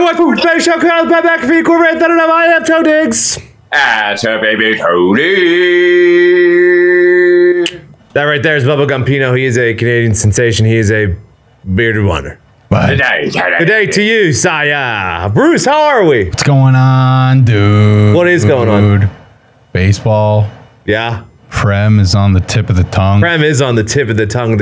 Rock Food Space Show, Kyle, Pat McAfee, Corvette, I am Toe Diggs. That's a baby Toady. That right there is Bubblegum Pino. He is a Canadian sensation. He is a bearded wonder. Good Good day to you, Saya. Bruce, how are we? What's going on, dude? What is going on? Baseball. Yeah. Prem is on the tip of the tongue. Prem is on the tip of the tongue,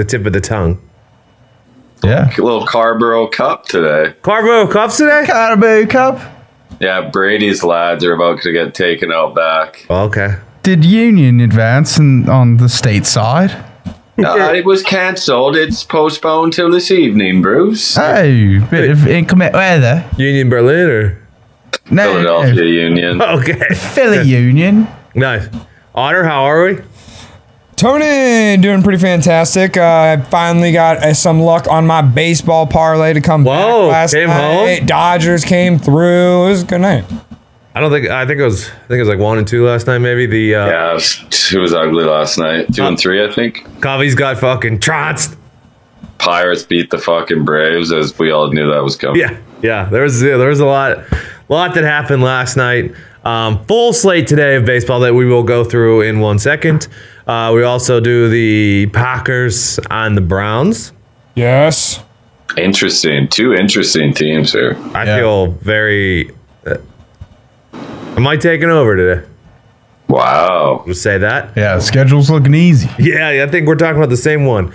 Yeah. A little Carrboro Cup today. Carbo Cups today? Carabao Cup. Yeah, Brady's lads are about to get taken out back. Okay. Did Union advance on the state side? It was cancelled. It's postponed till this evening, Bruce. Oh, bit of inclement weather. Union Berlin or? No, Philadelphia Union. Okay. Philly Union. Nice. Otter, how are we? Tony, doing pretty fantastic. I finally got some luck on my baseball parlay to come back last came night. home? Dodgers came through. It was a good night. I think it was like 1 and 2 last night, maybe. Yeah, it was ugly last night. 2 and 3, I think. Covey's got fucking trounced. Pirates beat the fucking Braves, as we all knew that was coming. Yeah. There was a lot that happened last night. Full slate today of baseball that we will go through in 1 second. We also do the Packers and the Browns. Yes. Interesting. 2 interesting teams here. I feel very. Am I taking over today? Wow. We'll say that. Yeah, the schedule's looking easy. Yeah, I think we're talking about the same one.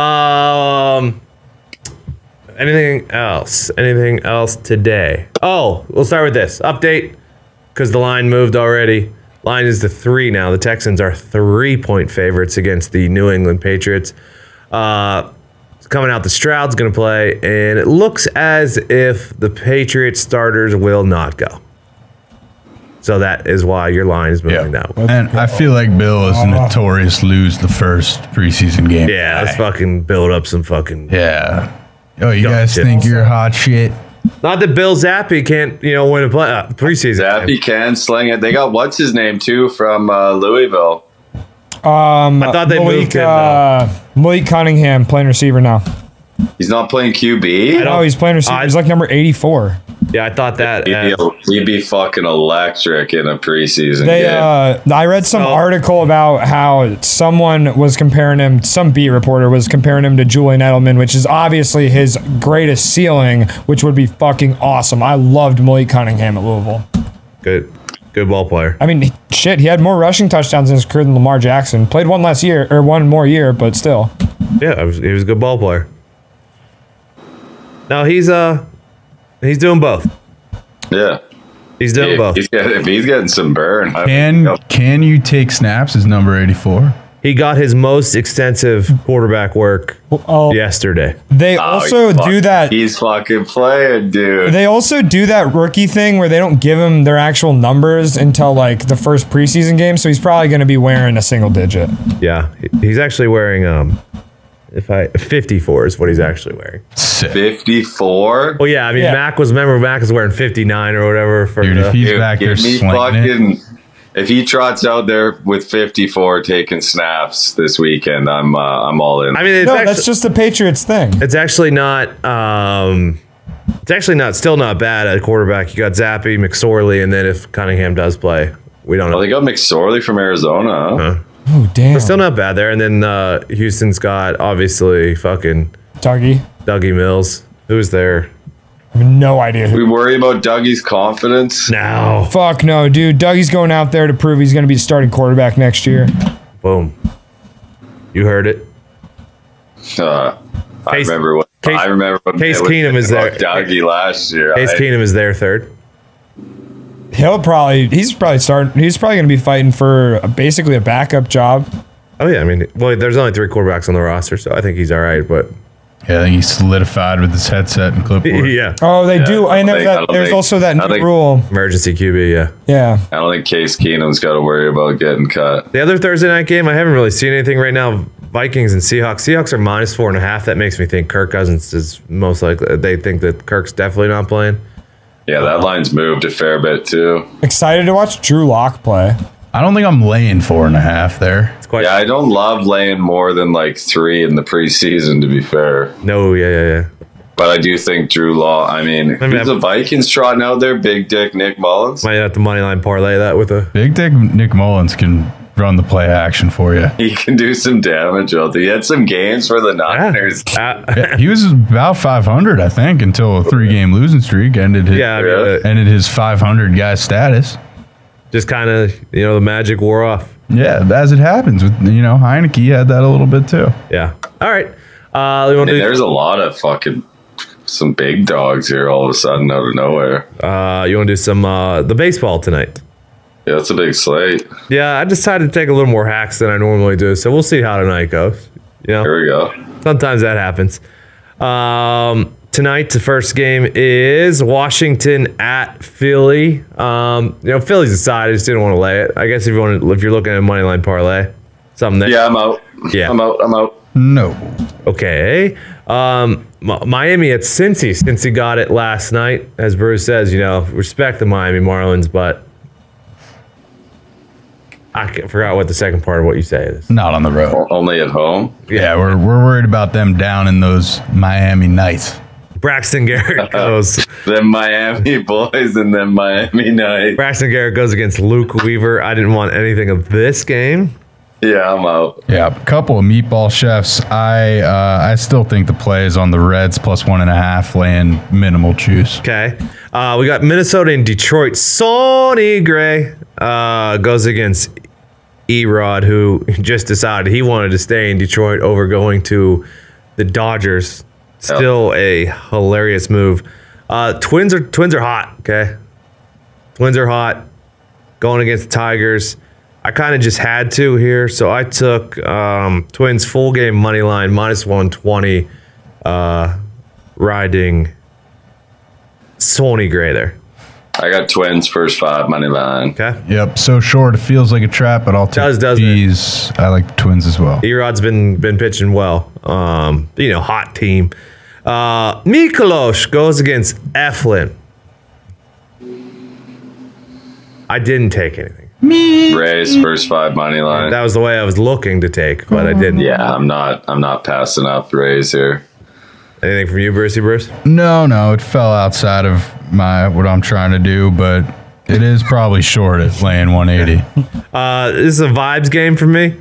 Anything else? Anything else today? Oh, we'll start with this update because the line moved already. Line is to 3 now. The Texans are 3-point favorites against the New England Patriots. Coming out, the Stroud's going to play, and it looks as if the Patriots starters will not go. So that is why your line is moving that way. And I feel like Bill is a notorious lose the first preseason game. Yeah, let's fucking build up some fucking. Yeah. Oh, you Dumb guys shit. think you're hot shit? Not that Bill Zappi can't, win a preseason. Zappy can sling it. They got what's his name too from Louisville. I thought they moved him. Malik Cunningham playing receiver now. He's not playing QB. No, he's playing receiver. He's like number 84. Yeah, I thought that. He'd be fucking electric in a preseason game. I read some article about how someone was comparing him, some beat reporter was comparing him to Julian Edelman, which is obviously his greatest ceiling, which would be fucking awesome. I loved Malik Cunningham at Louisville. Good ball player. I mean, shit, he had more rushing touchdowns in his career than Lamar Jackson. Played one more year, but still. Yeah, he was a good ball player. No, he's doing both. Yeah. He's doing both. He's getting some burn. Can you take snaps as number 84? He got his most extensive quarterback work yesterday. They also do that. He's fucking playing, dude. They also do that rookie thing where they don't give him their actual numbers until like the first preseason game. So he's probably going to be wearing a single digit. Yeah, he's actually wearing 54 is what he's actually wearing. 54. Well, yeah, I mean Mac is wearing 59 or whatever for. Dude, if he's back there slinging it. If he trots out there with 54 taking snaps this weekend, I'm all in. I mean, that's just the Patriots thing. It's actually not. Still not bad at quarterback. You got Zappy, McSorley, and then if Cunningham does play, we don't know. Oh, they got McSorley from Arizona. Huh? Oh, damn. But still not bad there. And then Houston's got obviously fucking Dougie Mills. Who's there? I have no idea We worry about Dougie's confidence. No. Fuck no, dude. Dougie's going out there to prove he's going to be the starting quarterback next year. Boom. You heard it. I remember when Case Keenum is there. Dougie last year. Case Keenum is there third. He's probably going to be fighting for basically a backup job. Oh yeah, I mean, well, there's only 3 quarterbacks on the roster, so I think he's all right. But yeah, I think he's solidified with his headset and clipboard. Yeah. Oh, they do. I know that. There's also that new rule. Emergency QB. Yeah. Yeah. I don't think Case Keenum's got to worry about getting cut. The other Thursday night game, I haven't really seen anything right now. Vikings and Seahawks. Seahawks are -4.5. That makes me think Kirk Cousins is most likely. They think that Kirk's definitely not playing. Yeah, that line's moved a fair bit too. Excited to watch Drew Lock play. I don't think I'm laying 4.5 there. It's quite. Yeah, I don't love laying more than like 3 in the preseason. To be fair. No. Yeah. But I do think Drew Law. I mean, who's the Vikings trotting out there? Big Dick Nick Mullins. Might have to money line parlay that with a Big Dick Nick Mullins can run the play action for you. He can do some damage out there. He had some games for the Niners. Yeah, he was about 500, I think, until a 3-game losing streak ended his, ended his 500 guy status. Just kind of, the magic wore off. Yeah, as it happens with, Heineke had that a little bit too. Yeah. All right. There's a lot of fucking some big dogs here all of a sudden out of nowhere. You want to do some the baseball tonight? Yeah, it's a big slate. Yeah, I decided to take a little more hacks than I normally do, so we'll see how tonight goes. Here we go. Sometimes that happens. Tonight, the first game is Washington at Philly. Philly's aside. I just didn't want to lay it. I guess if you're looking at a money line parlay, something there. Yeah, I'm out. Yeah, I'm out. No. Okay. Miami at Cincy. Cincy got it last night. As Bruce says, respect the Miami Marlins, but I forgot what the second part of what you say is. Not on the road. Only at home? Yeah, we're worried about them down in those Miami Nights. Braxton Garrett goes. Them Miami boys and them Miami Nights. Braxton Garrett goes against Luke Weaver. I didn't want anything of this game. Yeah, I'm out. Yeah, a couple of meatball chefs. I still think the play is on the Reds plus 1.5, laying minimal juice. Okay. We got Minnesota and Detroit. Sonny Gray goes against Erod, who just decided he wanted to stay in Detroit over going to the Dodgers. Still a hilarious move. Twins are hot, okay? Twins are hot. Going against the Tigers. I kind of just had to here, so I took Twins full game money line minus 120, riding Sonny Gray there. I got Twins first 5 money line. Okay. Yep. So short, it feels like a trap, but I'll take these. I like the Twins as well. Erod's been pitching well. Hot team. Mikolos goes against Eflin. I didn't take anything. Rays first 5 money line. That was the way I was looking to take, but I didn't. Yeah, I'm not passing up Rays here. Anything from you, Bruce? No, it fell outside of what I'm trying to do, but it is probably short at laying 180. This is a vibes game for me.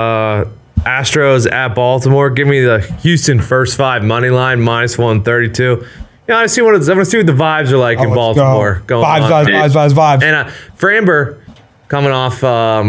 Astros at Baltimore. Give me the Houston first 5 money line minus 132. I want to see what the vibes are like in Baltimore. Vibes. And Framber coming off.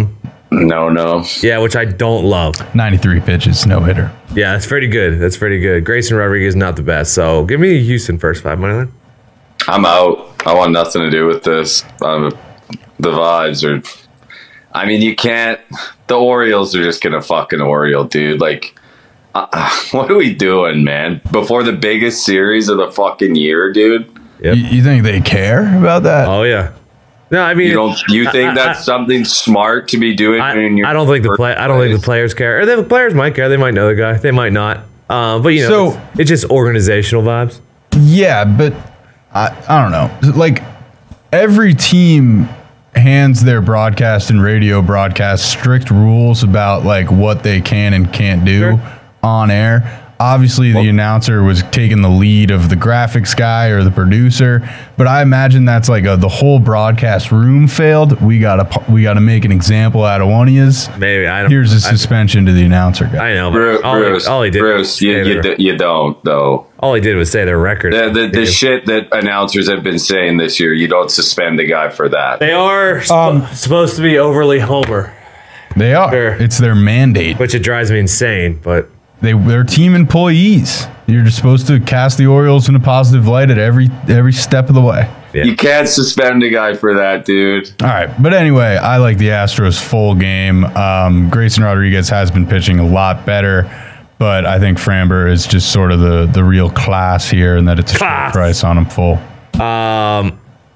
No. Yeah, which I don't love. 93 pitches, no hitter. Yeah, that's pretty good. Grayson Rodriguez not the best. So give me Houston first 5 money line. I'm out. I want nothing to do with this. The vibes are. I mean, you can't. The Orioles are just gonna fucking Oriole, dude. Like, what are we doing, man? Before the biggest series of the fucking year, dude. Yep. You think they care about that? Oh yeah. No, I mean, you think that's something smart to be doing? I don't think the players care. Or the players might care. They might know the guy. They might not. But it's just organizational vibes. Yeah, but I don't know. Like, every team hands their broadcast and radio broadcast strict rules about like what they can and can't do on air. Obviously, the announcer was taking the lead of the graphics guy or the producer, but I imagine that's like the whole broadcast room failed. We gotta make an example out of one of yous. Maybe I don't. Here's a suspension to the announcer guy. I know, but all he did. Bruce, you don't though. All he did was say their record. The shit that announcers have been saying this year, you don't suspend the guy for that. They are supposed to be overly Homer. They are. Sure. It's their mandate, which it drives me insane, but. They're team employees. You're just supposed to cast the Orioles in a positive light at every step of the way. Yeah. You can't suspend a guy for that, dude. All right. But anyway, I like the Astros full game. Grayson Rodriguez has been pitching a lot better, but I think Framber is just sort of the real class here, and that it's a short price on him full. Yeah.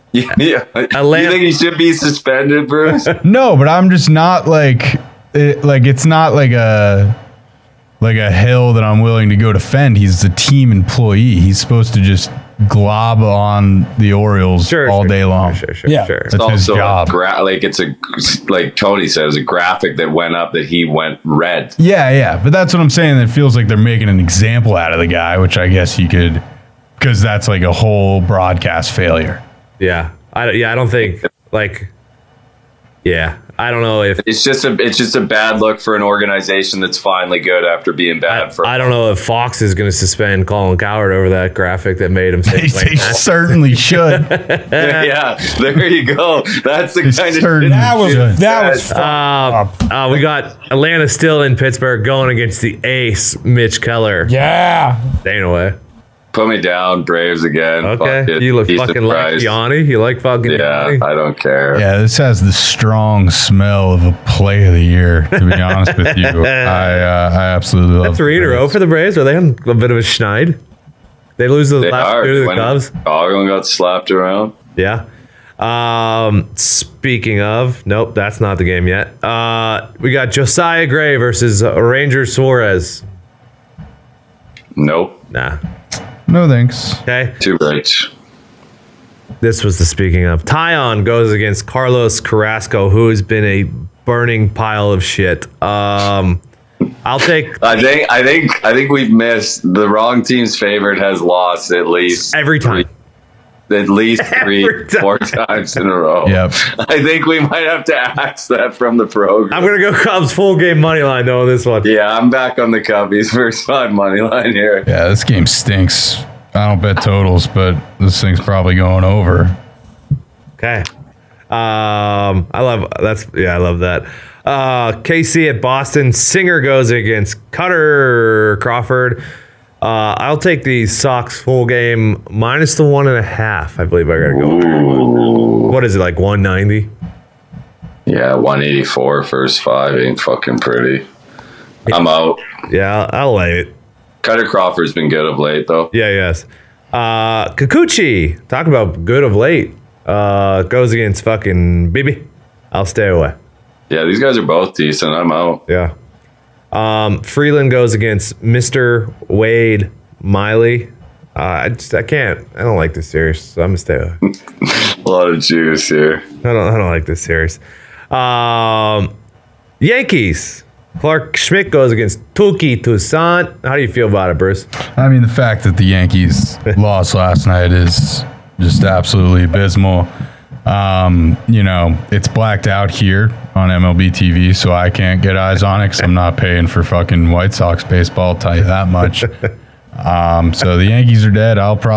You think he should be suspended, Bruce? No, but I'm just not it's not like a hill that I'm willing to go defend. He's a team employee. He's supposed to just glob on the Orioles all day long. Sure. That's his job. Like Tony said, it was a graphic that went up that he went red. Yeah. But that's what I'm saying. It feels like they're making an example out of the guy, which I guess you could because that's like a whole broadcast failure. Yeah. I don't think like. Yeah, I don't know if It's just a bad look for an organization that's finally good after being bad for. I don't know if Fox is going to suspend Colin Cowherd over that graphic that made him say They certainly should. Yeah, there you go. That's the kind of certainly shit. That was fucked up. we got Atlanta still in Pittsburgh going against the ace Mitch Keller. Yeah. Staying away. Put me down, Braves again. Fuck Okay, it. you look Decent fucking like price. Yanni. You like fucking Yeah, Yanni? I don't care. Yeah, this has the strong smell of a play of the year, to be honest with you. I absolutely love That's 3 in a row for the Braves. Are they on a bit of a schneid? They lose the They last are. two to the When Cubs. Ogden got slapped around. Yeah. Speaking of, nope, that's not the game yet. We got Josiah Gray versus Ranger Suarez. Nope. Nah. No thanks. Okay. Too rich. This was the speaking of. Tyon goes against Carlos Carrasco, who has been a burning pile of shit. I'll take I think we've missed the wrong team's favorite has lost at least every time. At least Every time. 4 times in a row. Yep. I think we might have to ask that from the program. I'm gonna go Cubs full game money line though on this one. Yeah, I'm back on the Cubbies first 5 money line here. Yeah, this game stinks. I don't bet totals, but this thing's probably going over. Okay. I love that. KC at Boston. Singer goes against Cutter Crawford. I'll take the Sox full game minus the 1.5. I believe I gotta go. What is it, like 190? Yeah, 184 first 5 ain't fucking pretty. I'm out. Yeah, I'll lay it. Cutter Crawford's been good of late though. Yeah, yes. Kikuchi, talk about good of late. Goes against fucking Bibi. I'll stay away. Yeah, these guys are both decent. I'm out. Yeah. Freeland goes against Mr. Wade Miley. I can't. I don't like this series, so I'm gonna stay away. A lot of juice here. I don't like this series. Yankees. Clark Schmidt goes against Touki Toussaint. How do you feel about it, Bruce? I mean, the fact that the Yankees lost last night is just absolutely abysmal. It's blacked out here on MLB TV, so I can't get eyes on it because I'm not paying for fucking White Sox baseball, I'll tell you that much. So the Yankees are dead.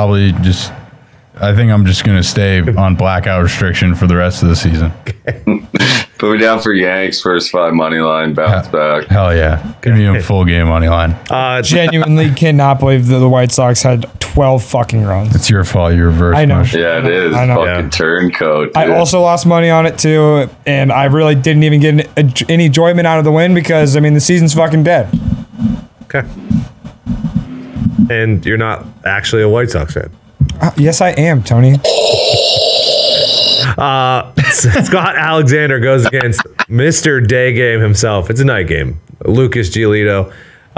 I think I'm just going to stay on blackout restriction for the rest of the season. Put me down for Yanks first 5 money line, bounce back. Hell yeah. Give me a full game money line. Genuinely cannot believe that the White Sox had 12 fucking runs. It's your fault. You reversed. I know. motion. Yeah, it is. I know. Fucking turncoat. Dude. I also lost money on it too, and I really didn't even get any enjoyment out of the win because, I mean, the season's fucking dead. Okay. And you're not actually a White Sox fan. Yes, I am, Tony. Scott Alexander goes against Mr. Day Game himself. It's a night game. Lucas Giolito.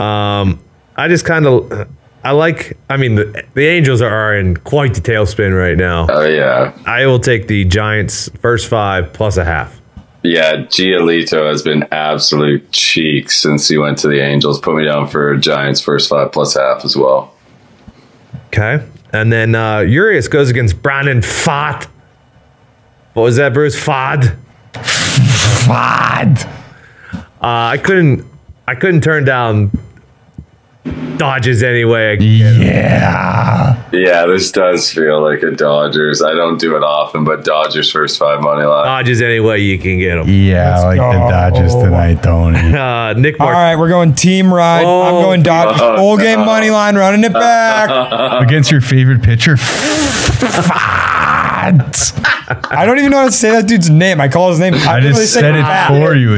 The Angels are in quite the tailspin right now. Oh, yeah. I will take the Giants first 5 plus a half. Yeah, Giolito has been absolute cheek since he went to the Angels. Put me down for Giants first 5 plus half as well. Okay. And then Urias goes against Brandon Pfaadt. What was that, Bruce? Fod. I couldn't turn down Dodgers anyway. Yeah. Yeah, this does feel like a Dodgers. I don't do it often, but Dodgers first 5 money line. Dodgers any way you can get them. Yeah, I like the go. Dodgers tonight, Tony. Nick All Mart- right, we're going team ride. Oh, I'm going Dodgers full game money line, running it back. Against your favorite pitcher? I don't even know how to say that dude's name. I call his name. I just said it for you.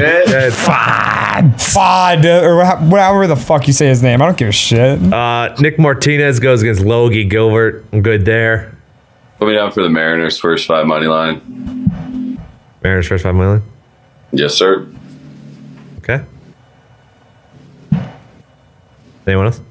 Fod, or however the fuck you say his name. I don't give a shit. Nick Martinez goes against Logie Gilbert. I'm good there. Put me down for the Mariners first 5 money line. Mariners first 5 million. Yes, sir. Okay. Anyone else?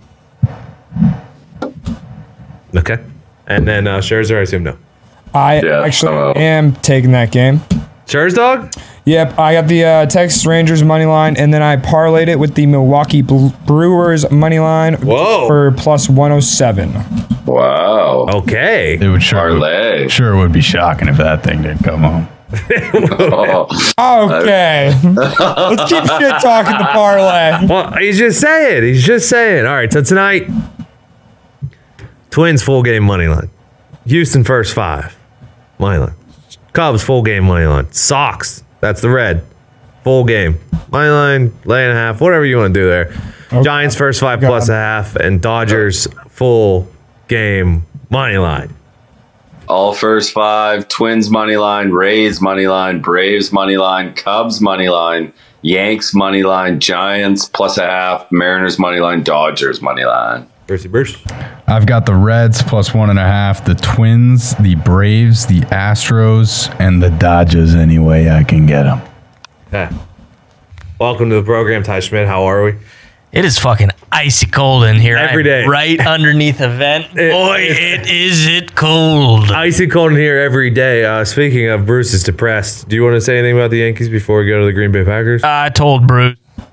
Okay. And then Scherzer, I assume no. I Yeah, actually I'm out. am taking that game. Scherzer dog? Yep, I got the Texas Rangers money line, and then I parlayed it with the Milwaukee Brewers money line Whoa. for plus 107. Wow. Okay. It would Parlay. sure would be shocking if that thing didn't come home. Oh, Okay. Let's keep shit talking the parlay. Well, he's just saying. He's just saying. All right, so tonight, Twins full game money line. Houston first 5 money line. Cubs full game money line. Sox, that's the red. Full game. Money line, lay and a half, whatever you want to do there. Okay. Giants first 5 plus a half, and Dodgers full game money line. all first 5. Twins money line, Rays money line, Braves money line, Cubs money line, Yanks money line, Giants plus a half, Mariners money line, Dodgers money line. Bruce. I've got the Reds plus 1.5, the Twins, the Braves, the Astros, and the Dodgers any way I can get them. Okay. Welcome to the program, Ty Schmidt. How are we? It is fucking icy cold in here. Every day. Right underneath a vent. Boy, is it cold. Icy cold in here every day. Speaking of, Bruce is depressed. Do you want to say anything about the Yankees before we go to the Green Bay Packers? I told Bruce,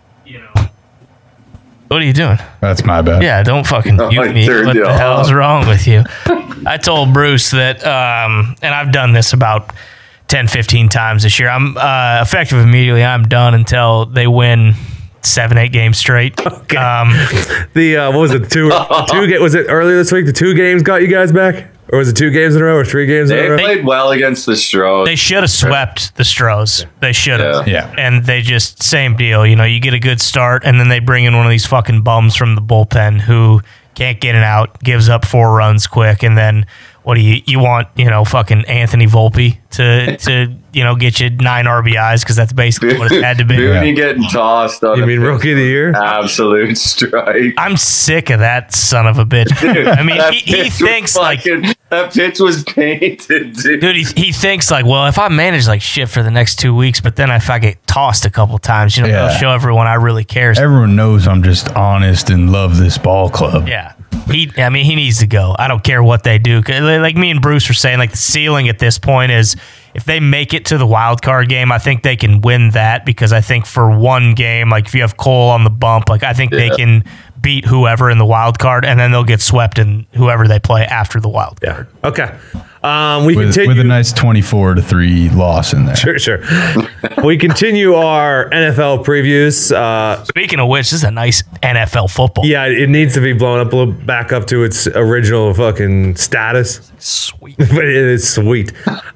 what are you doing? That's my bad. Yeah, don't fucking mute me. turned What you the off. hell is wrong with you? I told Bruce that, and I've done this about 10, 15 times this year. I'm effective immediately. I'm done until they win 7-8 games straight. Okay. What was it? Was it earlier this week? The 2 games got you guys back? Or was it 2 games in a row or 3 games in a They row? played well against the Stros. They should have swept the Stros. They should have. Yeah. And they just, same deal. You know, you get a good start, and then they bring in one of these fucking bums from the bullpen who can't get it out, gives up 4 runs quick, and then what do you want, fucking Anthony Volpe to get you 9 RBIs because that's basically what it had to be. Mooney getting tossed on You mean Rookie of the Year? absolute strike. I'm sick of that son of a bitch. I mean, That he pitch thinks was like, that pitch was painted, dude. dude, he thinks like, well, if I manage like shit for the next 2 weeks, but then if I get tossed a couple times, Yeah. I'll show everyone I really care. Everyone knows I'm just honest and love this ball club. Yeah. He needs to go. I don't care what they do. 'Cause like me and Bruce were saying, like the ceiling at this point is if they make it to the wild card game, I think they can win that because I think for one game, like if you have Cole on the bump, like I think they can beat whoever in the wild card and then they'll get swept in whoever they play after the wild card. Yeah. Okay. We With continue. a nice 24-3 loss in there. Sure. We continue our NFL previews. Speaking of which, this is a nice NFL football. Yeah, it needs to be blown up a little back up to its original fucking status. Sweet. But it is sweet.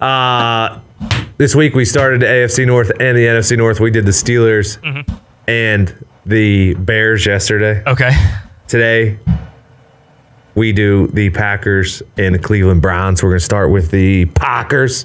This week we started the AFC North and the NFC North. We did the Steelers and the Bears yesterday. Okay. Today we do the Packers and the Cleveland Browns. We're going to start with the Packers.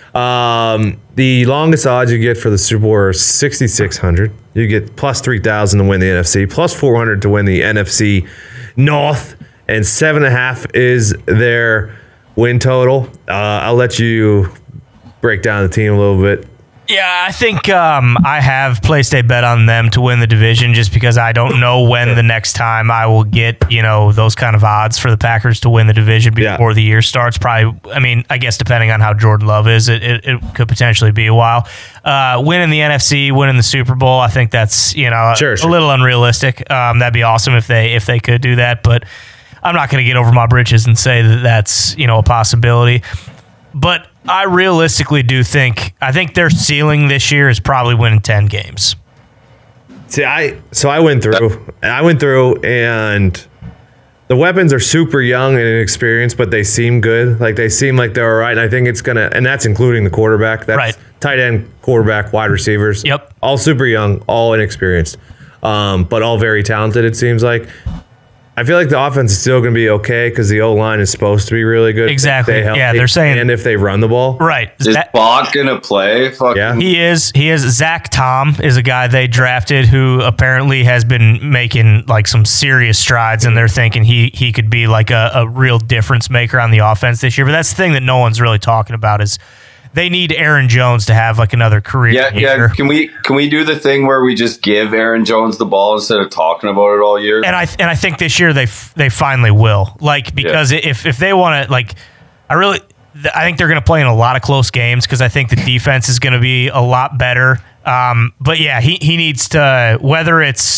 The longest odds you get for the Super Bowl are 6,600. You get plus 3,000 to win the NFC, plus 400 to win the NFC North, and 7.5 is their win total. I'll let you break down the team a little bit. Yeah, I think I have placed a bet on them to win the division just because I don't know when the next time I will get, those kind of odds for the Packers to win the division before the year starts. Probably, I guess depending on how Jordan Love is, it could potentially be a while. Winning the NFC, winning the Super Bowl, I think that's, Sure. a little unrealistic. That'd be awesome if they could do that, but I'm not going to get over my britches and say that that's, a possibility. But I realistically do think their ceiling this year is probably winning 10 games. See, I went through, and the weapons are super young and inexperienced, but they seem good. Like they seem like they're all right. And I think it's gonna, and that's including the quarterback. That's Right. tight end, quarterback, wide receivers. Yep. All super young, all inexperienced, but all very talented. It seems like. I feel like the offense is still going to be okay because the O-line is supposed to be really good. Exactly. If they help- Yeah, they're saying- and if they run the ball, Right. Is Bach gonna play? Fucking Yeah. He is. Zach Tom is a guy they drafted who apparently has been making like some serious strides, and they're thinking he could be like a real difference maker on the offense this year. But that's the thing that no one's really talking about is they need Aaron Jones to have like another career Yeah. year. Can we do the thing where we just give Aaron Jones the ball instead of talking about it all year? And I think this year they finally will, like, because if they want to, like, I think they're going to play in a lot of close games because I think the defense is going to be a lot better. But yeah, he needs to, whether it's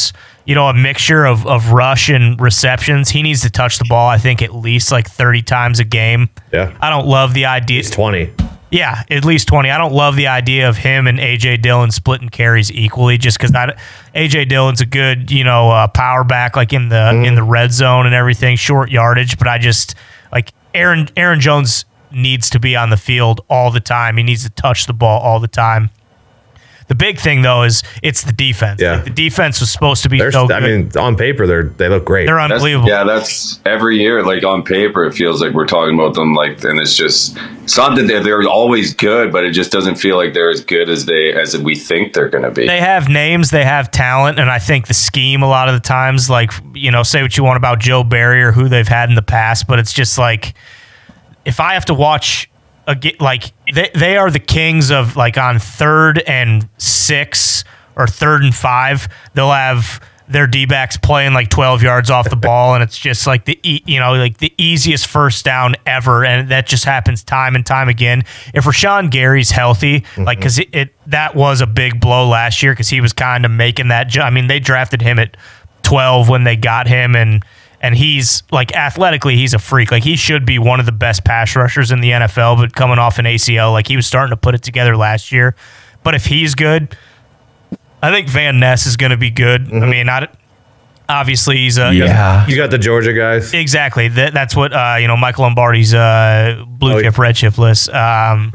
a mixture of rush and receptions. He needs to touch the ball, I think, at least like 30 times a game. Yeah. I don't love the idea. It's 20. Yeah, at least 20. I don't love the idea of him and A.J. Dillon splitting carries equally, just because A.J. Dillon's a good, power back, like in the red zone and everything, short yardage. But I just like Aaron Jones needs to be on the field all the time. He needs to touch the ball all the time. The big thing, though, is it's the defense. Yeah. Like, the defense was supposed to be so good. I mean, on paper, they look great. They're unbelievable. That's every year. Like on paper, it feels like we're talking about them. Like, and it's just something that they're always good, but it just doesn't feel like they're as good as we think they're going to be. They have names, they have talent, and I think the scheme a lot of the times, like, say what you want about Joe Barry or who they've had in the past, but it's just like, if I have to watch like they are the kings of, like, on 3rd and 6 or 3rd and 5, they'll have their D-backs playing like 12 yards off the ball, and it's just like the easiest first down ever, and that just happens time and time again. If Rashawn Gary's healthy, like, because that was a big blow last year, because he was kind of making that I mean, they drafted him at 12 when they got him, and he's, like, athletically, he's a freak. Like, he should be one of the best pass rushers in the NFL, but coming off an ACL, like, he was starting to put it together last year. But if he's good, I think Van Ness is going to be good. I mean, obviously he's you got the Georgia guys. Exactly. That's what Michael Lombardi's blue chip, red chip list. Yeah.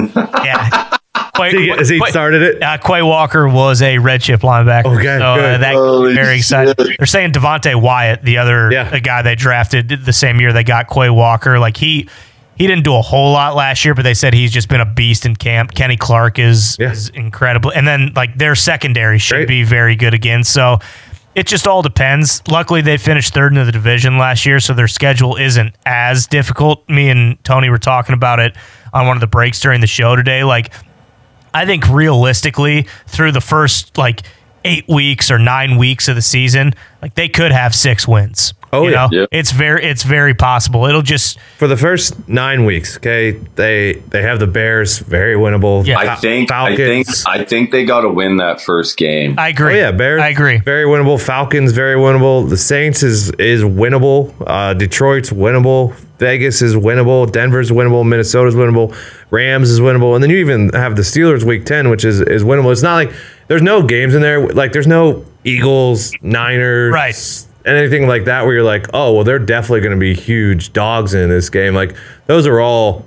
Has he started it? Quay Walker was a red chip linebacker. Okay, so good. That very excited. They're saying Devontae Wyatt, the other guy they drafted the same year they got Quay Walker. Like, he didn't do a whole lot last year, but they said he's just been a beast in camp. Kenny Clark is incredible. And then, like, their secondary should be very good again. So it just all depends. Luckily, they finished 3rd in the division last year, so their schedule isn't as difficult. Me and Tony were talking about it on one of the breaks during the show today. Like, I think realistically, through the first, like, 8 weeks or 9 weeks of the season, like, they could have 6 wins. Oh, you know? Yeah. It's very possible. It'll just for the first 9 weeks. Okay, they have the Bears, very winnable. Yeah. I think they got to win that first game. I agree. Oh yeah, Bears. I agree. Very winnable. Falcons, very winnable. The Saints is winnable. Detroit's winnable. Vegas is winnable. Denver's winnable. Minnesota's winnable. Rams is winnable. And then you even have the Steelers week 10, which is winnable. It's not like there's no games in there. Like, there's no Eagles, Niners, Right. anything like that where you're like, oh, well, they're definitely going to be huge dogs in this game. Like, those are all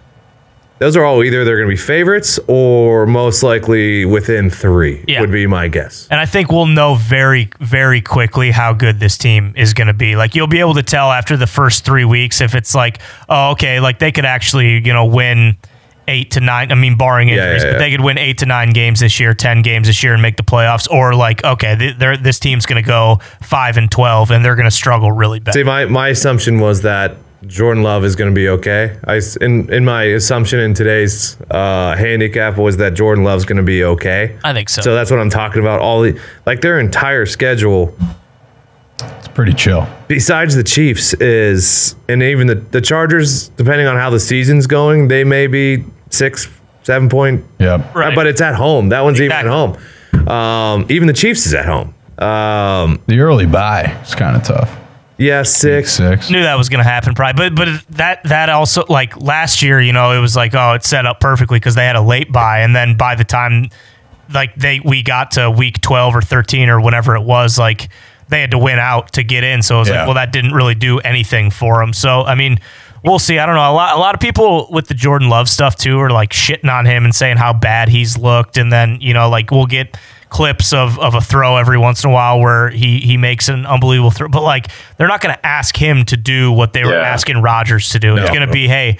either they're going to be favorites or most likely within 3 would be my guess. And I think we'll know very, very quickly how good this team is going to be. Like, you'll be able to tell after the first 3 weeks if it's like, oh, okay, like, they could actually, win 8 to 9. I mean, barring injuries, but they could win 8 to 9 games this year, 10 games this year, and make the playoffs. Or, like, okay, this team's going to go 5-12, and they're going to struggle really bad. See, my assumption was that Jordan Love is going to be okay. In my assumption in today's handicap was that Jordan Love's going to be okay. I think so. So that's what I'm talking about. Their entire schedule, It's pretty chill. besides the Chiefs, and even the Chargers, depending on how the season's going, they may be 6-7 point. Yep. Right. But it's at home. That one's even at Exactly. home. Even the Chiefs is at home. The early bye is kind of tough. Yeah, 6. 6. Knew that was going to happen probably, but that also, like, last year, it was like, oh, it's set up perfectly because they had a late bye, and then by the time, like, we got to week 12 or 13 or whatever it was, like, they had to win out to get in. So it was like, well, that didn't really do anything for them. So, I mean, we'll see. I don't know. A lot of people with the Jordan Love stuff too are, like, shitting on him and saying how bad he's looked, and then like, we'll get clips of a throw every once in a while where he makes an unbelievable throw, but, like, they're not going to ask him to do what they were asking Rodgers to do. It's going to be, hey,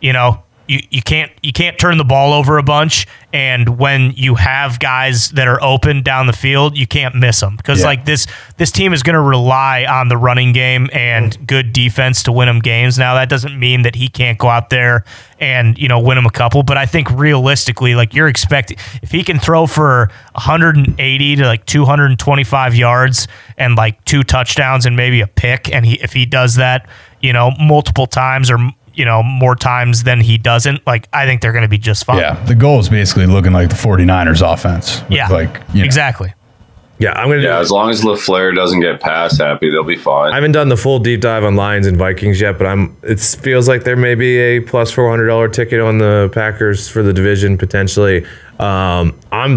you can't turn the ball over a bunch, and when you have guys that are open down the field, you can't miss them because like this team is going to rely on the running game and good defense to win them games. Now that doesn't mean that he can't go out there and win them a couple, but I think realistically, like, you're expecting if he can throw for 180 to like 225 yards and like 2 touchdowns and maybe a pick, and if he does that multiple times or more times than he doesn't, like, I think they're going to be just fine. Yeah, the goal is basically looking like the 49ers offense. Yeah, Like, exactly. Yeah, I'm gonna. Yeah, as long as LaFleur doesn't get pass happy, they'll be fine. I haven't done the full deep dive on Lions and Vikings yet, but it feels like there may be a plus $400 ticket on the Packers for the division potentially. So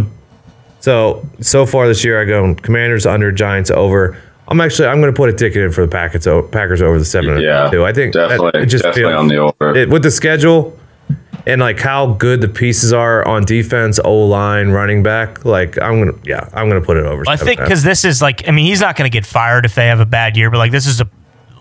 far this year I go Commanders under, Giants over. I'm going to put a ticket in for the Packers over the 7.5 too. I think definitely on the over with the schedule. And like how good the pieces are on defense, O-line, running back, like I'm gonna put it over. I think because this is like, I mean, he's not gonna get fired if they have a bad year, but like this is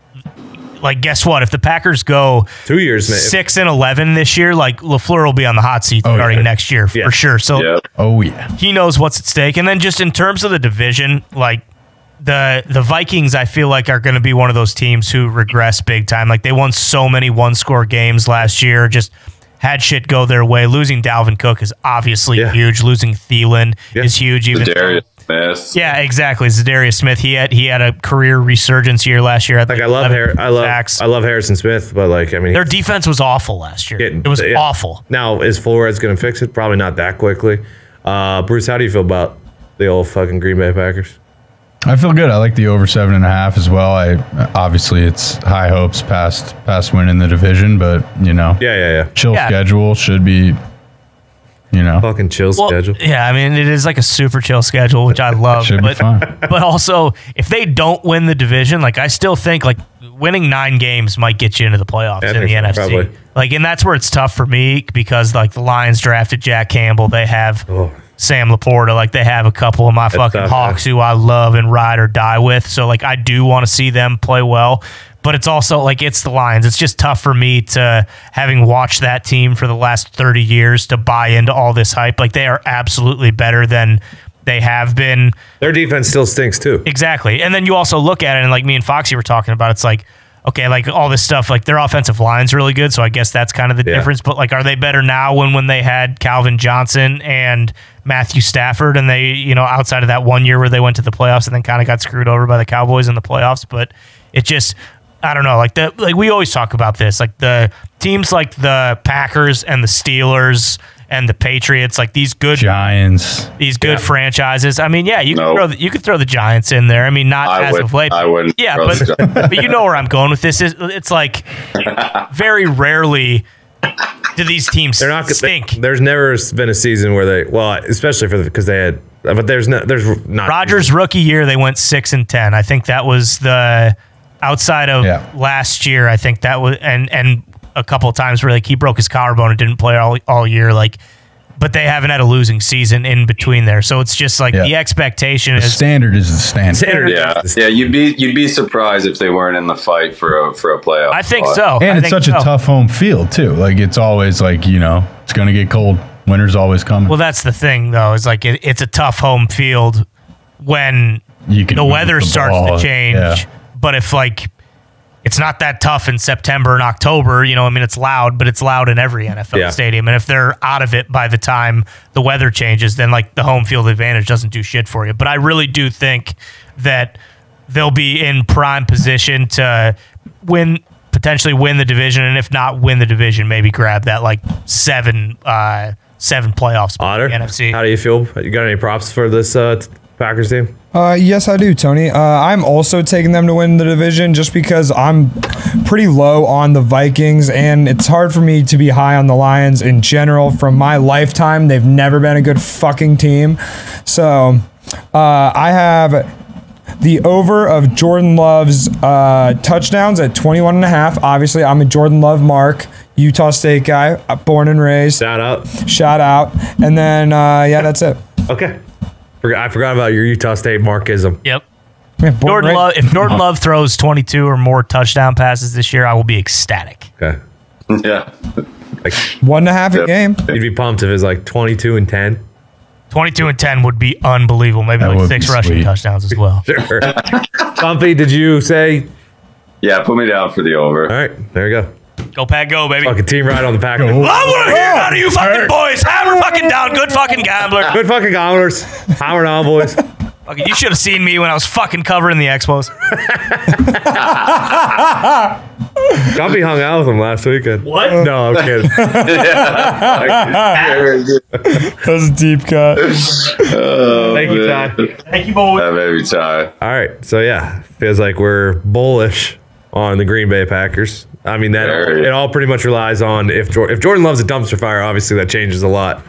guess what? If the Packers go 2 years, 6-11 this year, like LaFleur will be on the hot seat starting next year for sure. So he knows what's at stake. And then just in terms of the division, like the Vikings, I feel like are going to be one of those teams who regress big time. Like they won so many one-score games last year, just had shit go their way. Losing Dalvin Cook is obviously huge. Losing Thielen is huge. Even Zadarius Smith. Yeah, exactly. Zadarius Smith. He had a career resurgence year last year. I love Harrison Smith, but like I mean, their defense was awful last year. It was awful. Now is Flores going to fix it? Probably not that quickly. Bruce, how do you feel about the old fucking Green Bay Packers? I feel good. I like the over 7.5 as well. Obviously it's high hopes past winning the division, but chill schedule should be, fucking chill schedule. Yeah, I mean it is like a super chill schedule, which I love. Should be fun. But also, if they don't win the division, like I still think like winning 9 games might get you into the playoffs in the NFC. Probably. Like, and that's where it's tough for me because like the Lions drafted Jack Campbell, they have Sam Laporta, like they have a couple of my fucking Hawks who I love and ride or die with. So like I do want to see them play well, but it's also like it's the Lions. It's just tough for me to, having watched that team for the last 30 years, to buy into all this hype. Like they are absolutely better than they have been. Their defense still stinks too. Exactly. And then you also look at it, and like me and Foxy were talking about, it's like, okay, like all this stuff, like their offensive line's really good, so I guess that's kind of the difference. But like, are they better now when they had Calvin Johnson and Matthew Stafford, and they, outside of that 1 year where they went to the playoffs and then kind of got screwed over by the Cowboys in the playoffs? But it just, I don't know, like we always talk about this, like the teams like the Packers and the Steelers and the Patriots, like these good Giants, these good franchises. I mean, yeah, you could throw the Giants in there. I mean, not as of late. I wouldn't. Yeah, but you know where I'm going with this. It's like very rarely do these teams stink. There's never been a season where they, especially because they had, but there's not. Rodgers' rookie year, they went 6-10. I think that was the outside of last year. I think that was and a couple of times where like he broke his collarbone and didn't play all year, like, but they haven't had a losing season in between there. So it's just like the expectation is standard is the standard. Yeah, you'd be surprised if they weren't in the fight for a playoff. I think so. And it's such a tough home field too. Like it's always like, it's going to get cold. Winter's always coming. Well, that's the thing though, is like it's a tough home field when the weather starts to change. Yeah. But if like it's not that tough in September and October, it's loud, but it's loud in every NFL stadium. And if they're out of it by the time the weather changes, then like the home field advantage doesn't do shit for you. But I really do think that they'll be in prime position to potentially win the division. And if not win the division, maybe grab that like seven playoff spot in the NFC. How do you feel? You got any props for this Packers team? Yes, I do, Tony. I'm also taking them to win the division just because I'm pretty low on the Vikings, and it's hard for me to be high on the Lions in general. From my lifetime, they've never been a good fucking team. So I have the over of Jordan Love's touchdowns at 21.5. Obviously, I'm a Jordan Love mark. Utah State guy, born and raised. Shout out. And then, that's it. Okay. I forgot about your Utah State markism. Yep. If Jordan Love throws 22 or more touchdown passes this year, I will be ecstatic. Okay. Yeah. Like 1.5 a game. You'd be pumped if it was like 22-10. 22-10 would be unbelievable. Maybe like 6 rushing touchdowns as well. Sure. Bumpy, did you say? Yeah, put me down for the over. All right, there you go. Go Pack, go, baby. Fucking team ride on the Packers. I want to hear out of you fucking boys. Hammer fucking down. Good fucking gambler. Good fucking gamblers. Hammer on, boys. Okay, you should have seen me when I was fucking covering the Expos. Gumpy hung out with him last weekend. What? No, I'm kidding. That was a deep cut. Thank you, Ty. Thank you, boys. That made me tired. All right, so yeah, feels like we're bullish on the Green Bay Packers. I mean, that Very. it all pretty much relies on if Jordan Love's a dumpster fire. Obviously, that changes a lot.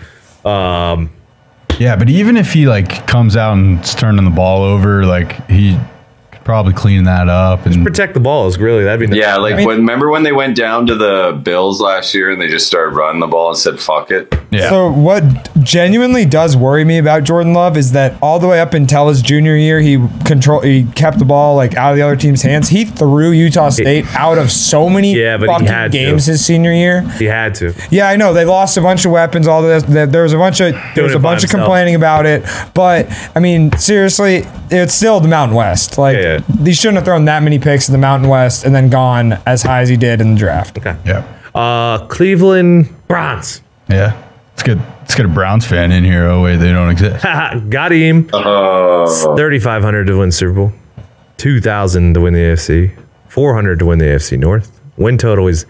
Yeah, but even if he like comes out and is turning the ball over, like he could probably clean that up and Protect the balls, really. That'd be nice. Yeah, like remember when they went down to the Bills last year and they just started running the ball and said fuck it? yeah. So what genuinely does worry me about Jordan Love is that all the way up until his junior year, he kept the ball like out of the other team's hands. He threw Utah State out of so many Yeah, but he fucking had to. games his senior year. He had to. Yeah, I know they lost a bunch of weapons. All this, there was a bunch of it by himself. complaining about it. But I mean, seriously, it's still the Mountain West. Like Yeah. he shouldn't have thrown that many picks in the Mountain West and then gone as high as he did in the draft. Okay. yeah. Cleveland Browns. Yeah. Let's get a Browns fan in here. Oh wait, they don't exist. Got him. 3,500 to win Super Bowl. 2,000 to win the AFC. 400 to win the AFC North. Win total is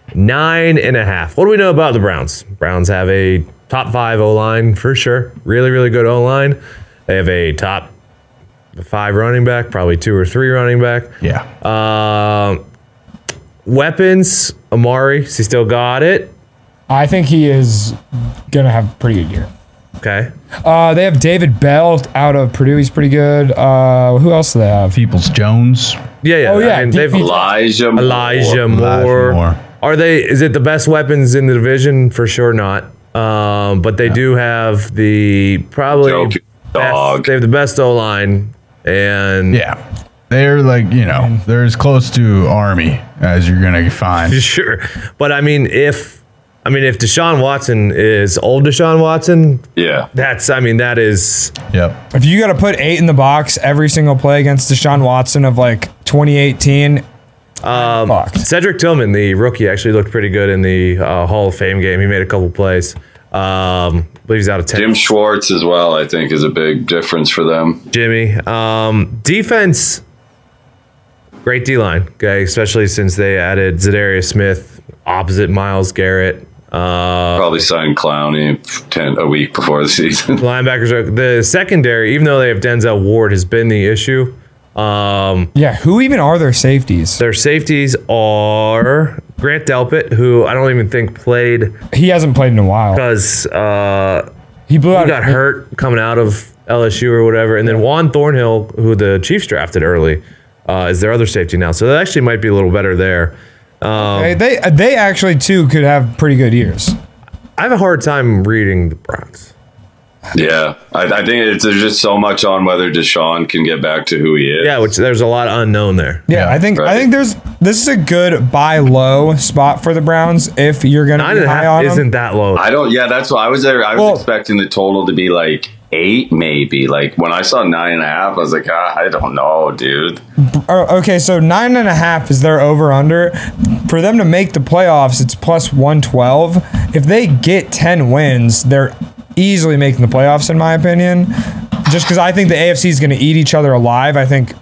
9.5. What do we know about the Browns? Browns have a top 5 O-line for sure. Really, really good O-line. They have a top 5 running back, probably 2 or 3 running back. Yeah. Weapons, Amari, he still got it. I think he is gonna have a pretty good year. Okay. They have David Bell out of Purdue. He's pretty good. Who else do they have? Peoples Jones. Yeah. Oh, yeah, they've Elijah Moore. Are they? Is it the best weapons in the division? For sure not. But they do have the probably Joking dog. best, they have the best O line, and Yeah. They're like, they're as close to Army as you're gonna find. sure. But I mean, if Deshaun Watson is old Deshaun Watson, Yeah. that is Yep. If you got to put 8 in the box every single play against Deshaun Watson of like 2018, fucked. Cedric Tillman, the rookie, actually looked pretty good in the Hall of Fame game. He made a couple plays. But he's out of 10. Jim Schwartz as well, I think, is a big difference for them. Jimmy. Defense, great D-line, okay, especially since they added Zadarius Smith opposite Myles Garrett. Probably signed Clowney a week before the season. Linebackers are the secondary, even though they have Denzel Ward, has been the issue. Yeah, who even are their safeties? Their safeties are Grant Delpit, who I don't even think played He hasn't played in a while. because He blew out. he got hurt coming out of LSU or whatever. And then Juan Thornhill, who the Chiefs drafted early, is their other safety now. So that actually might be a little better there. They actually too could have pretty good years. I have a hard time reading the Browns. Yeah. I think there's just so much on whether Deshaun can get back to who he is. Yeah, which there's a lot of unknown there. Yeah, Yeah, I think right. this is a good buy low spot for the Browns if you're gonna be high 9.5 on isn't them. that low. That's why I was there. I was Well- expecting the total to be like 8, maybe. Like when I saw 9.5, I was like, I don't know, dude. Okay, so 9.5 is their over under. For them to make the playoffs, it's plus 112. If they get 10 wins, they're easily making the playoffs, in my opinion. Just because I think the AFC is going to eat each other alive. I think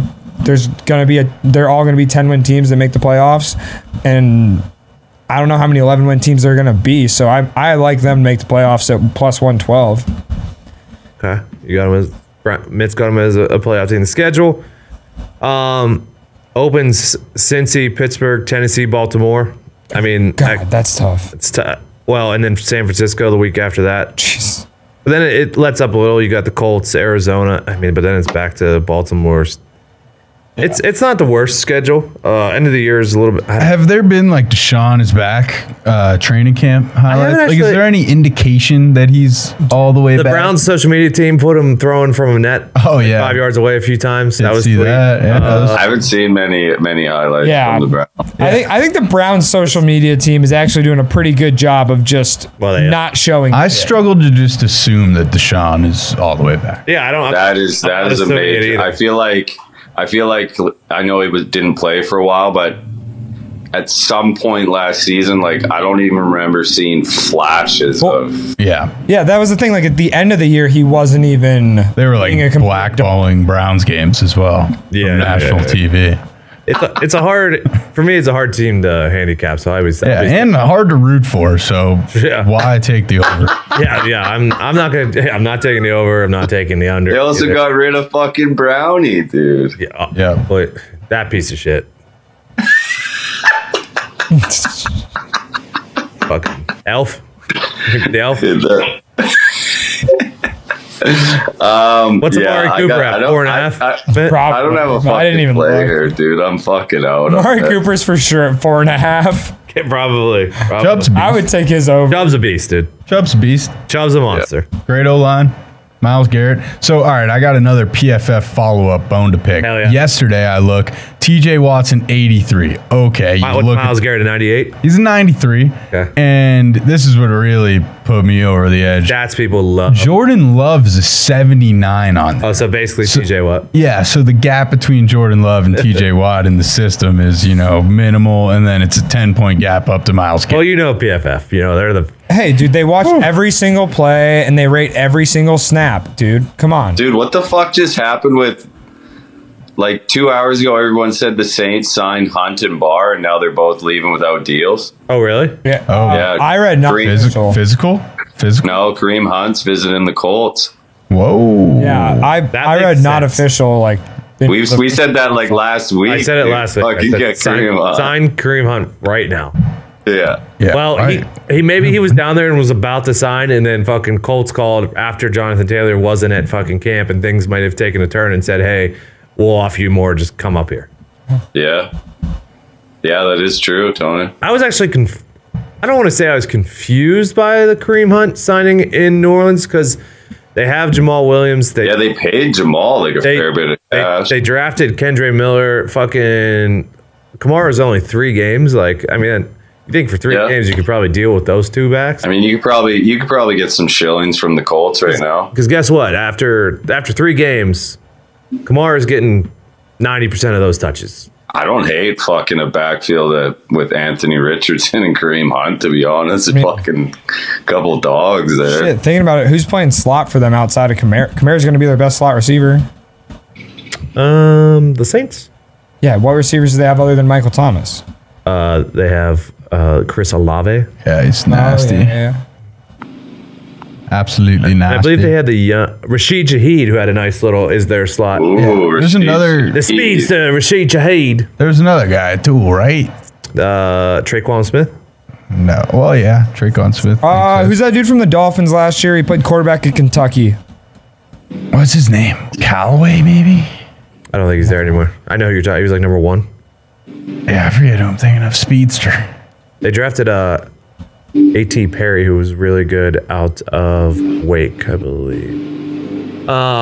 they're all going to be 10-win teams that make the playoffs, and I don't know how many 11-win teams they're going to be. So I like them to make the playoffs at plus 112. Okay, you got him as Mitt's got him as a playoff team. The schedule opens Cincy, Pittsburgh, Tennessee, Baltimore. I mean, God, that's tough. it's well, and then San Francisco the week after that. Jeez. But then it lets up a little. You got the Colts, Arizona. I mean, but then it's back to Baltimore's. It's not the worst schedule. End of the year is a little bit. Have there been like Deshaun is back training camp highlights? Like, is actually- there any indication that he's all the way The back? Browns social media team put him throwing from a net. Oh, yeah. 5 yards away a few times. Did That was see sweet. that. Yeah, that was- I haven't seen many highlights Yeah. from the Browns. I think the Browns social media team is actually doing a pretty good job of just not showing. I it. struggled to just assume that Deshaun is all the way back. Yeah, I don't. That is I'm not a assuming it major. either. I feel like I know he didn't play for a while, but at some point last season, like I don't even remember seeing flashes of. Yeah. Yeah, that was the thing. Like at the end of the year, he wasn't even. They were like being a complete blackballing Browns games as well. Yeah, From national TV. It's a hard for me. It's a hard team to handicap. So I always Yeah, and hard to root for. So Yeah. why take the over? yeah. I'm not taking the over. I'm not taking the under. They also either. got rid of fucking Brownie, dude. Yeah. Yeah. Boy, that piece of shit. Fucking elf. The elf. What's Amari Cooper at? 4.5? I don't have a fucking I didn't even play look. here, dude. I'm fucking out. on Amari that. Cooper's for sure at 4.5. Probably. Chubb's I would take his over. Chubb's a beast, dude. Chubb's a beast. Chubb's a monster. Great O-line. Myles Garrett. So, all right, I got another PFF follow-up bone to pick. Hell yeah. Yesterday, I look, TJ Watson, 83. Okay, What's look Myles Garrett at 98? he's a 93. Okay. And this is what really put me over the edge. Stats people love. Jordan Love is a 79 on Oh, so basically TJ Watt. Yeah, so the gap between Jordan Love and TJ Watt in the system is, minimal, and then it's a 10-point gap up to Myles Well, Garrett. PFF. They're the. Hey, dude, they watch every single play and they rate every single snap, dude. Come on. Dude, what the fuck just happened with? Like 2 hours ago, everyone said the Saints signed Hunt and Barr, and now they're both leaving without deals. Oh, really? Yeah. Oh. Yeah. I read not Green- official. Physical? No, Kareem Hunt's visiting the Colts. Whoa. Yeah, I read makes not sense. official. Like We said that like last week. I said it dude. last week. I Fucking said, get Kareem Hunt. sign Kareem Hunt right now. Yeah. Yeah, Well, right. maybe he was down there and was about to sign, and then fucking Colts called after Jonathan Taylor wasn't at fucking camp, and things might have taken a turn and said, "Hey, we'll offer you more. Just come up here." Yeah. Yeah, that is true, Tony. I was actually I don't want to say I was confused by the Kareem Hunt signing in New Orleans because they have Jamal Williams. Yeah, they paid Jamal like a fair bit of cash. They drafted Kendre Miller. Fucking Kamara's only 3 games. Like, I mean, you think for 3 Yeah. games you could probably deal with those 2 backs? I mean, you could probably get some shillings from the Colts right now. Because guess what? After 3 games, Kamara's getting 90% of those touches. I don't hate fucking a backfield with Anthony Richardson and Kareem Hunt, to be honest. Fucking couple dogs there. shit, thinking about it, who's playing slot for them outside of Kamara? Kamara's going to be their best slot receiver. The Saints. Yeah, what receivers do they have other than Michael Thomas? They have Chris Olave. Yeah, he's nasty. Oh, yeah. Absolutely nasty. I believe they had the Rashid Shaheed, who had a nice little is their slot. Ooh, There's another- The speedster Rashid Shaheed. There's another guy too, right? Traquan Smith. No. Well, yeah, Traquan Smith. Who's that dude from the Dolphins last year? He played quarterback at Kentucky. What's his name? Callaway, maybe? I don't think he's there anymore. I know who you're talking. He was like number 1. Yeah, I forget who I'm thinking of. Speedster. They drafted A.T. Perry, who was really good out of Wake, I believe.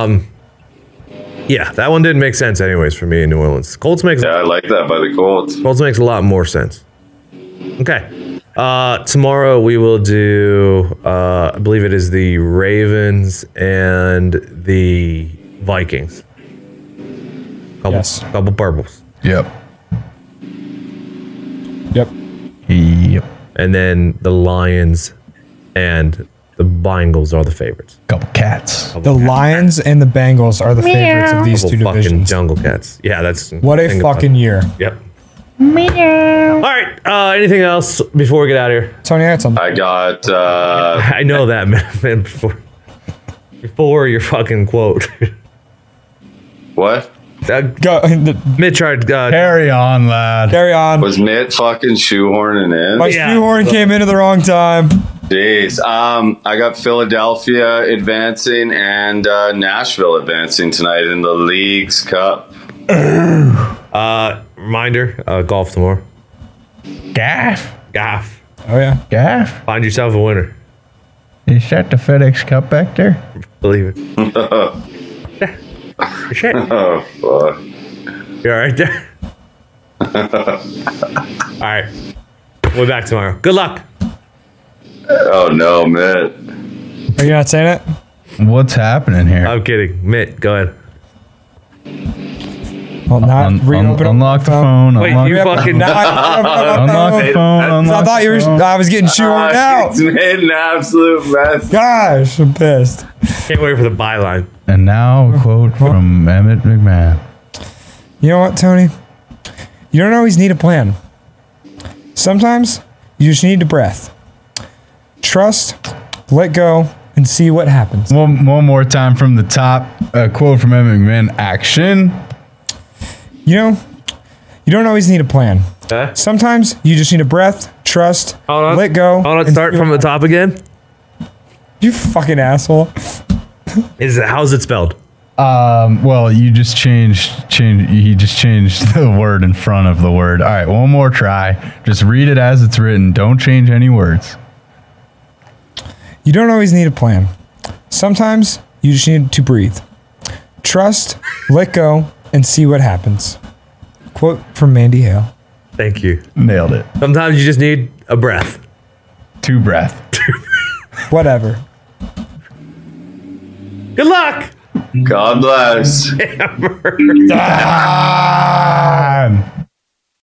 Yeah, that one didn't make sense anyways for me in New Orleans. Colts makes Yeah, I like that by the Colts. a lot more sense. Okay. Tomorrow we will do I believe it is the Ravens and the Vikings. Yes. Couple purples. Yep. Yep. Yep. And then the Lions and the Bengals are the favorites. Couple cats. The Lions and the Bengals are the favorites of these Couple two fucking divisions. jungle cats. Yeah, that's What a think about fucking year. it. Yep. All right. Anything else before we get out of here? Tony, I had something. I got I know that, man. Before your fucking quote. what? Go, Mitch tried. Carry on, lad. carry on. Was Mitt fucking shoehorning My in? Yeah. shoehorn came in at the wrong time. Jeez. I got Philadelphia advancing and Nashville advancing tonight in the League's Cup. Reminder: golf tomorrow. Gaff. Gaff. Oh, yeah. Gaff. Find yourself a winner. Is that the FedEx Cup back there? Believe it. Shit. Oh, fuck. You're all right there. All right. We'll be back tomorrow. Good luck. Oh, no, Mitt. Are you not saying it? What's happening here? I'm kidding. Mitt, go ahead. Well, not reopen unlock the phone. Wait, unlock you fucking unlock the phone. I thought you were. I was getting shoehorned out. It's made an absolute mess. Gosh, I'm pissed. can't wait for the byline. And now a quote from Emmett McMahon. You know what, Tony? You don't always need a plan. Sometimes you just need a breath. Trust, let go, and see what happens. One more time from the top. A quote from Emmett McMahon. Action. You know, you don't always need a plan. Okay. Sometimes you just need a breath, trust, Hold on. let go. Hold on, and start see from the what top again. You fucking asshole. How's it spelled? Well, you just changed. He just changed the word in front of the word. All right, one more try. Just read it as it's written. Don't change any words. You don't always need a plan. Sometimes you just need to breathe. Trust, let go, and see what happens. Quote from Mandy Hale. Thank you. Nailed it. Sometimes you just need a breath. 2 breath. Whatever. Good luck. God bless. Ah!